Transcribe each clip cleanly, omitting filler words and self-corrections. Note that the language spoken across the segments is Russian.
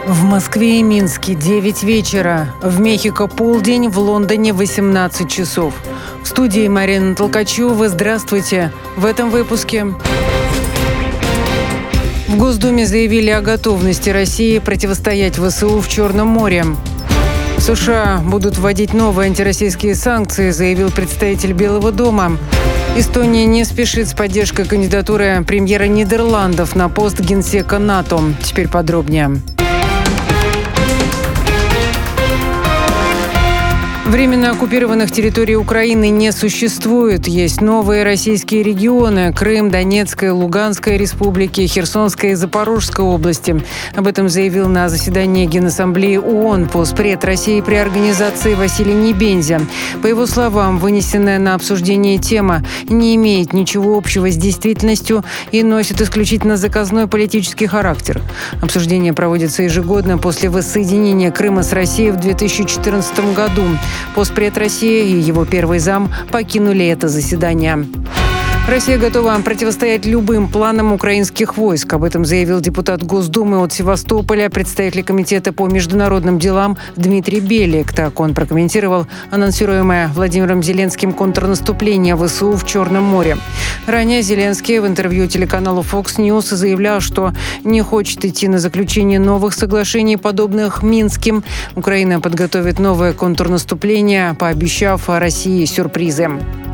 В Москве и Минске 9 вечера. В Мехико полдень, в Лондоне 18 часов. В студии Марина Толкачева. Здравствуйте. В этом выпуске. В Госдуме заявили о готовности России противостоять ВСУ в Черном море. США будут вводить новые антироссийские санкции, заявил представитель Белого дома. Эстония не спешит с поддержкой кандидатуры премьера Нидерландов на пост генсека НАТО. Теперь подробнее. Временно оккупированных территорий Украины не существует. Есть новые российские регионы – Крым, Донецкая, Луганская республики, Херсонская и Запорожская области. Об этом заявил на заседании Генассамблеи ООН постпред России при организации Василий Небензя. По его словам, вынесенная на обсуждение тема не имеет ничего общего с действительностью и носит исключительно заказной политический характер. Обсуждение проводится ежегодно после воссоединения Крыма с Россией в 2014 году. Постпред России и его первый зам покинули это заседание. Россия готова противостоять любым планам украинских войск. Об этом заявил депутат Госдумы от Севастополя, представитель Комитета по международным делам Дмитрий Белик. Так он прокомментировал анонсируемое Владимиром Зеленским контрнаступление ВСУ в Черном море. Ранее Зеленский в интервью телеканалу Fox News заявлял, что не хочет идти на заключение новых соглашений, подобных Минским. Украина подготовит новое контрнаступление, пообещав России сюрпризы.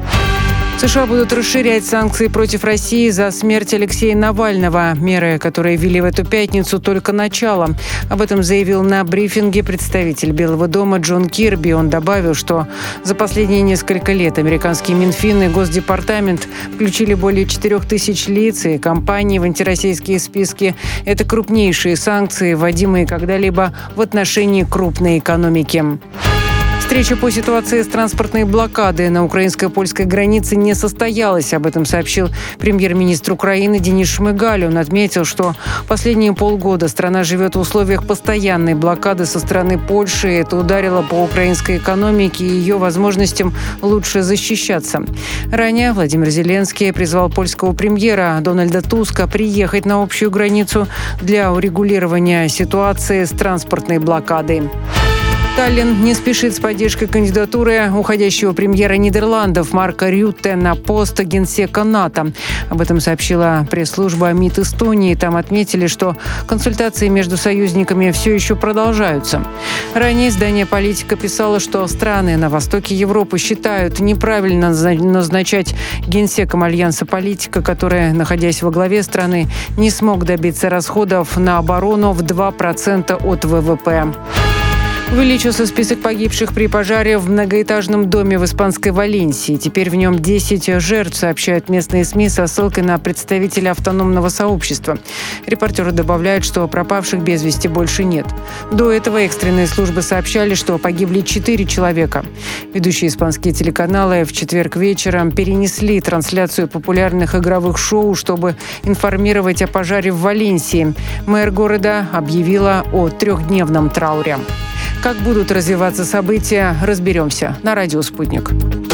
США будут расширять санкции против России за смерть Алексея Навального. Меры, которые ввели в эту пятницу, только начало. Об этом заявил на брифинге представитель Белого дома Джон Кирби. Он добавил, что за последние несколько лет американские Минфин и Госдепартамент включили более 4000 лиц и компаний в антироссийские списки. Это крупнейшие санкции, вводимые когда-либо в отношении крупной экономики. Встреча по ситуации с транспортной блокадой на украинско-польской границе не состоялась. Об этом сообщил премьер-министр Украины Денис Шмыгаль. Он отметил, что последние полгода страна живет в условиях постоянной блокады со стороны Польши. Это ударило по украинской экономике и ее возможностям лучше защищаться. Ранее Владимир Зеленский призвал польского премьера Дональда Туска приехать на общую границу для урегулирования ситуации с транспортной блокадой. Таллин не спешит с поддержкой кандидатуры уходящего премьера Нидерландов Марка Рютте на пост генсека НАТО. Об этом сообщила пресс-служба МИД Эстонии. Там отметили, что консультации между союзниками все еще продолжаются. Ранее издание «Политика» писало, что страны на востоке Европы считают неправильно назначать генсеком альянса политика, который, находясь во главе страны, не смог добиться расходов на оборону в 2% от ВВП. Увеличился список погибших при пожаре в многоэтажном доме в испанской Валенсии. Теперь в нем 10 жертв, сообщают местные СМИ со ссылкой на представителя автономного сообщества. Репортеры добавляют, что пропавших без вести больше нет. До этого экстренные службы сообщали, что погибли 4 человека. Ведущие испанские телеканалы в четверг вечером перенесли трансляцию популярных игровых шоу, чтобы информировать о пожаре в Валенсии. Мэр города объявила о 3-дневном трауре. Как будут развиваться события, разберемся на радио «Спутник».